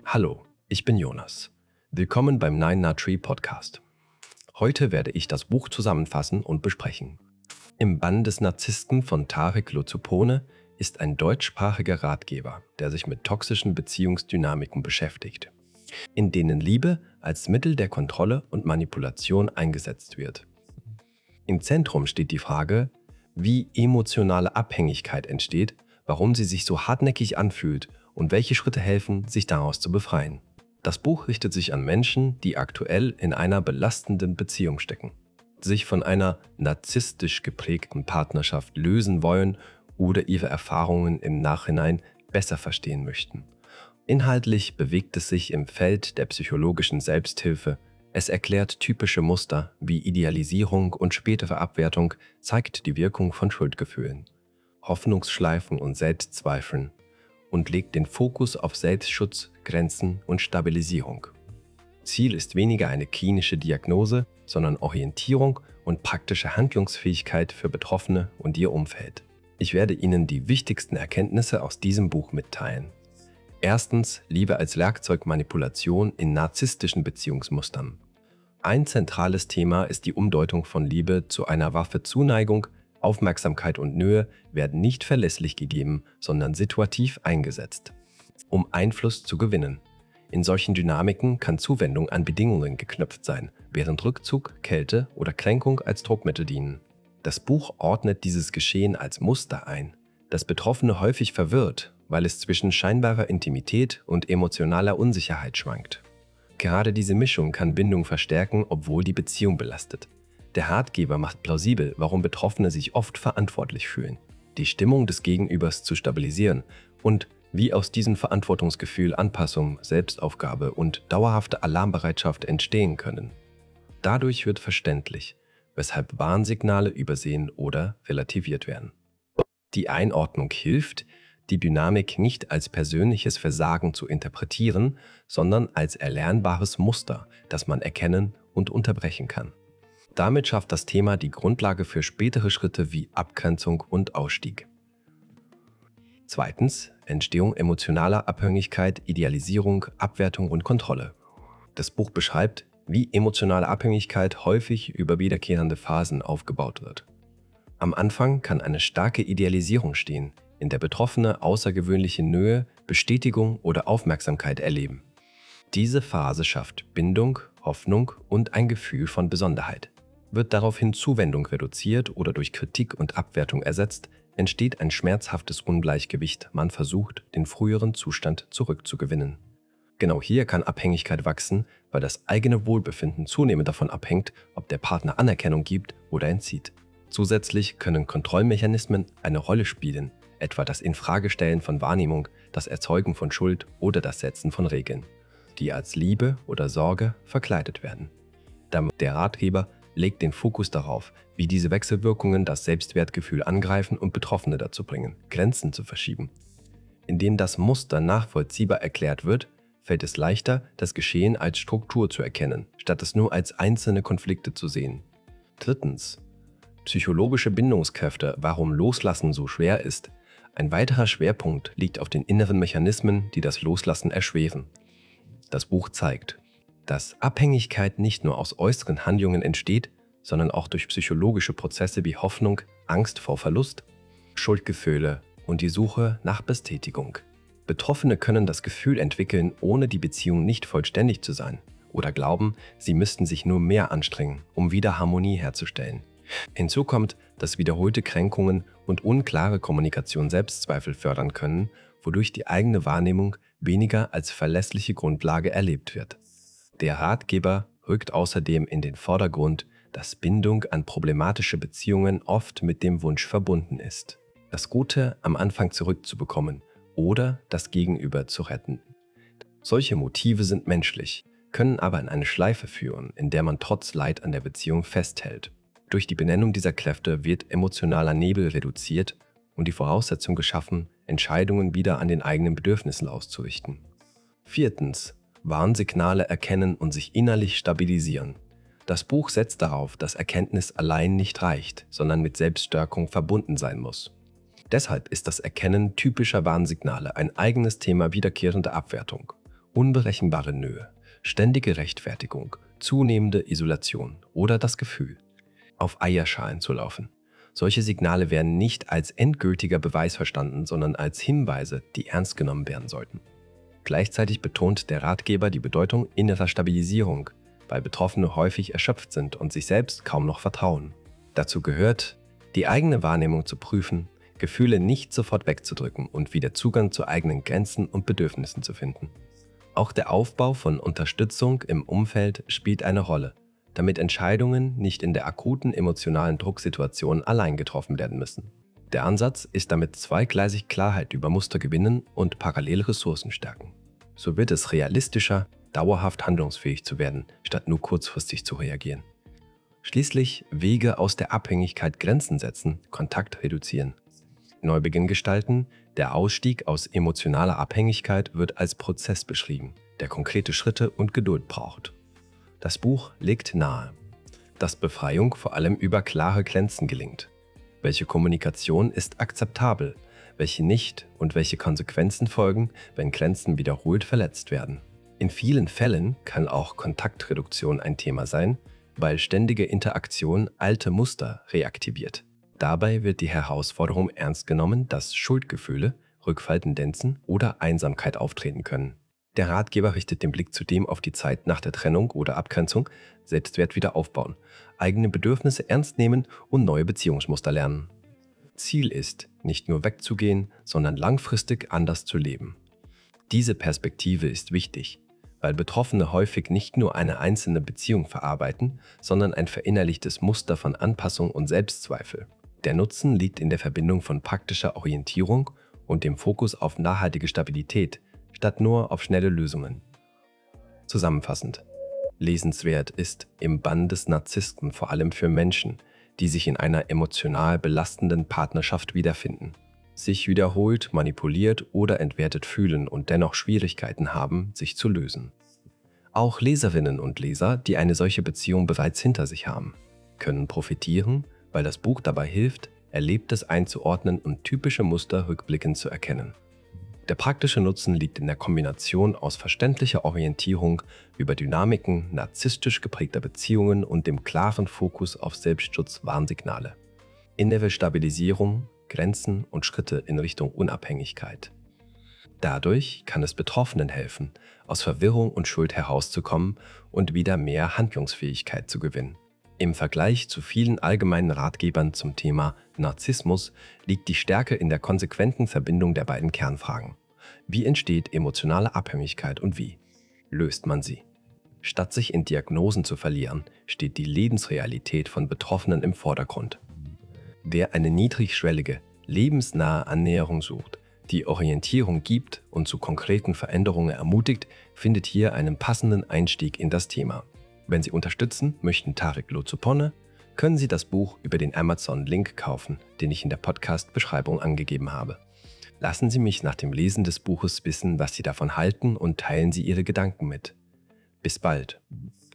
Hallo, ich bin Jonas. Willkommen beim Nine Na Tree Podcast. Heute werde ich das Buch zusammenfassen und besprechen. Im Bann des Narzissten von Tarek Lozupone ist ein deutschsprachiger Ratgeber, der sich mit toxischen Beziehungsdynamiken beschäftigt, in denen Liebe als Mittel der Kontrolle und Manipulation eingesetzt wird. Im Zentrum steht die Frage, wie emotionale Abhängigkeit entsteht, warum sie sich so hartnäckig anfühlt und welche Schritte helfen, sich daraus zu befreien. Das Buch richtet sich an Menschen, die aktuell in einer belastenden Beziehung stecken, sich von einer narzisstisch geprägten Partnerschaft lösen wollen oder ihre Erfahrungen im Nachhinein besser verstehen möchten. Inhaltlich bewegt es sich im Feld der psychologischen Selbsthilfe. Es erklärt typische Muster wie Idealisierung und spätere Abwertung, zeigt die Wirkung von Schuldgefühlen, Hoffnungsschleifen und Selbstzweifeln und legt den Fokus auf Selbstschutz, Grenzen und Stabilisierung. Ziel ist weniger eine klinische Diagnose, sondern Orientierung und praktische Handlungsfähigkeit für Betroffene und ihr Umfeld. Ich werde Ihnen die wichtigsten Erkenntnisse aus diesem Buch mitteilen. Erstens, Liebe als Werkzeugmanipulation in narzisstischen Beziehungsmustern. Ein zentrales Thema ist die Umdeutung von Liebe zu einer Waffe. Zuneigung, Aufmerksamkeit und Nähe werden nicht verlässlich gegeben, sondern situativ eingesetzt, um Einfluss zu gewinnen. In solchen Dynamiken kann Zuwendung an Bedingungen geknüpft sein, während Rückzug, Kälte oder Kränkung als Druckmittel dienen. Das Buch ordnet dieses Geschehen als Muster ein, das Betroffene häufig verwirrt, weil es zwischen scheinbarer Intimität und emotionaler Unsicherheit schwankt. Gerade diese Mischung kann Bindung verstärken, obwohl die Beziehung belastet. Der Ratgeber macht plausibel, warum Betroffene sich oft verantwortlich fühlen, die Stimmung des Gegenübers zu stabilisieren und wie aus diesem Verantwortungsgefühl Anpassung, Selbstaufgabe und dauerhafte Alarmbereitschaft entstehen können. Dadurch wird verständlich, weshalb Warnsignale übersehen oder relativiert werden. Die Einordnung hilft, die Dynamik nicht als persönliches Versagen zu interpretieren, sondern als erlernbares Muster, das man erkennen und unterbrechen kann. Damit schafft das Thema die Grundlage für spätere Schritte wie Abgrenzung und Ausstieg. Zweitens, Entstehung emotionaler Abhängigkeit, Idealisierung, Abwertung und Kontrolle. Das Buch beschreibt, wie emotionale Abhängigkeit häufig über wiederkehrende Phasen aufgebaut wird. Am Anfang kann eine starke Idealisierung stehen, in der Betroffene außergewöhnliche Nähe, Bestätigung oder Aufmerksamkeit erleben. Diese Phase schafft Bindung, Hoffnung und ein Gefühl von Besonderheit. Wird daraufhin Zuwendung reduziert oder durch Kritik und Abwertung ersetzt, entsteht ein schmerzhaftes Ungleichgewicht. Man versucht, den früheren Zustand zurückzugewinnen. Genau hier kann Abhängigkeit wachsen, weil das eigene Wohlbefinden zunehmend davon abhängt, ob der Partner Anerkennung gibt oder entzieht. Zusätzlich können Kontrollmechanismen eine Rolle spielen, etwa das Infragestellen von Wahrnehmung, das Erzeugen von Schuld oder das Setzen von Regeln, die als Liebe oder Sorge verkleidet werden. Der Ratgeber legt den Fokus darauf, wie diese Wechselwirkungen das Selbstwertgefühl angreifen und Betroffene dazu bringen, Grenzen zu verschieben. Indem das Muster nachvollziehbar erklärt wird, fällt es leichter, das Geschehen als Struktur zu erkennen, statt es nur als einzelne Konflikte zu sehen. Drittens, psychologische Bindungskräfte, warum Loslassen so schwer ist. Ein weiterer Schwerpunkt liegt auf den inneren Mechanismen, die das Loslassen erschweren. Das Buch zeigt, dass Abhängigkeit nicht nur aus äußeren Handlungen entsteht, sondern auch durch psychologische Prozesse wie Hoffnung, Angst vor Verlust, Schuldgefühle und die Suche nach Bestätigung. Betroffene können das Gefühl entwickeln, ohne die Beziehung nicht vollständig zu sein, oder glauben, sie müssten sich nur mehr anstrengen, um wieder Harmonie herzustellen. Hinzu kommt, dass wiederholte Kränkungen und unklare Kommunikation Selbstzweifel fördern können, wodurch die eigene Wahrnehmung weniger als verlässliche Grundlage erlebt wird. Der Ratgeber rückt außerdem in den Vordergrund, dass Bindung an problematische Beziehungen oft mit dem Wunsch verbunden ist, das Gute am Anfang zurückzubekommen oder das Gegenüber zu retten. Solche Motive sind menschlich, können aber in eine Schleife führen, in der man trotz Leid an der Beziehung festhält. Durch die Benennung dieser Kräfte wird emotionaler Nebel reduziert und die Voraussetzung geschaffen, Entscheidungen wieder an den eigenen Bedürfnissen auszurichten. Viertens, Warnsignale erkennen und sich innerlich stabilisieren. Das Buch setzt darauf, dass Erkenntnis allein nicht reicht, sondern mit Selbststärkung verbunden sein muss. Deshalb ist das Erkennen typischer Warnsignale ein eigenes Thema wiederkehrender Abwertung unberechenbare Nähe, ständige Rechtfertigung, zunehmende Isolation oder das Gefühl, auf Eierschalen zu laufen. Solche Signale werden nicht als endgültiger Beweis verstanden, sondern als Hinweise, die ernst genommen werden sollten. Gleichzeitig betont der Ratgeber die Bedeutung innerer Stabilisierung, weil Betroffene häufig erschöpft sind und sich selbst kaum noch vertrauen. Dazu gehört, die eigene Wahrnehmung zu prüfen, Gefühle nicht sofort wegzudrücken und wieder Zugang zu eigenen Grenzen und Bedürfnissen zu finden. Auch der Aufbau von Unterstützung im Umfeld spielt eine Rolle, damit Entscheidungen nicht in der akuten emotionalen Drucksituation allein getroffen werden müssen. Der Ansatz ist damit zweigleisig Klarheit über Muster gewinnen und parallele Ressourcen stärken. So wird es realistischer, dauerhaft handlungsfähig zu werden, statt nur kurzfristig zu reagieren. Schließlich Wege aus der Abhängigkeit Grenzen setzen, Kontakt reduzieren. Neubeginn gestalten, der Ausstieg aus emotionaler Abhängigkeit wird als Prozess beschrieben, der konkrete Schritte und Geduld braucht. Das Buch legt nahe, dass Befreiung vor allem über klare Grenzen gelingt. Welche Kommunikation ist akzeptabel, welche nicht und welche Konsequenzen folgen, wenn Grenzen wiederholt verletzt werden. In vielen Fällen kann auch Kontaktreduktion ein Thema sein, weil ständige Interaktion alte Muster reaktiviert. Dabei wird die Herausforderung ernst genommen, dass Schuldgefühle, Rückfalltendenzen oder Einsamkeit auftreten können. Der Ratgeber richtet den Blick zudem auf die Zeit nach der Trennung oder Abgrenzung, Selbstwert wieder aufbauen, eigene Bedürfnisse ernst nehmen und neue Beziehungsmuster lernen. Ziel ist, nicht nur wegzugehen, sondern langfristig anders zu leben. Diese Perspektive ist wichtig, weil Betroffene häufig nicht nur eine einzelne Beziehung verarbeiten, sondern ein verinnerlichtes Muster von Anpassung und Selbstzweifel. Der Nutzen liegt in der Verbindung von praktischer Orientierung und dem Fokus auf nachhaltige Stabilität, statt nur auf schnelle Lösungen. Zusammenfassend: Lesenswert ist Im Bann des Narzissten vor allem für Menschen, die sich in einer emotional belastenden Partnerschaft wiederfinden, sich wiederholt manipuliert oder entwertet fühlen und dennoch Schwierigkeiten haben, sich zu lösen. Auch Leserinnen und Leser, die eine solche Beziehung bereits hinter sich haben, können profitieren, weil das Buch dabei hilft, Erlebtes einzuordnen und typische Muster rückblickend zu erkennen. Der praktische Nutzen liegt in der Kombination aus verständlicher Orientierung über Dynamiken narzisstisch geprägter Beziehungen und dem klaren Fokus auf Selbstschutz-Warnsignale, innere Stabilisierung, Grenzen und Schritte in Richtung Unabhängigkeit. Dadurch kann es Betroffenen helfen, aus Verwirrung und Schuld herauszukommen und wieder mehr Handlungsfähigkeit zu gewinnen. Im Vergleich zu vielen allgemeinen Ratgebern zum Thema Narzissmus liegt die Stärke in der konsequenten Verbindung der beiden Kernfragen. Wie entsteht emotionale Abhängigkeit und wie löst man sie? Statt sich in Diagnosen zu verlieren, steht die Lebensrealität von Betroffenen im Vordergrund. Wer eine niedrigschwellige, lebensnahe Annäherung sucht, die Orientierung gibt und zu konkreten Veränderungen ermutigt, findet hier einen passenden Einstieg in das Thema. Wenn Sie unterstützen möchten Tarek Lozoponne, können Sie das Buch über den Amazon-Link kaufen, den ich in der Podcast-Beschreibung angegeben habe. Lassen Sie mich nach dem Lesen des Buches wissen, was Sie davon halten und teilen Sie Ihre Gedanken mit. Bis bald!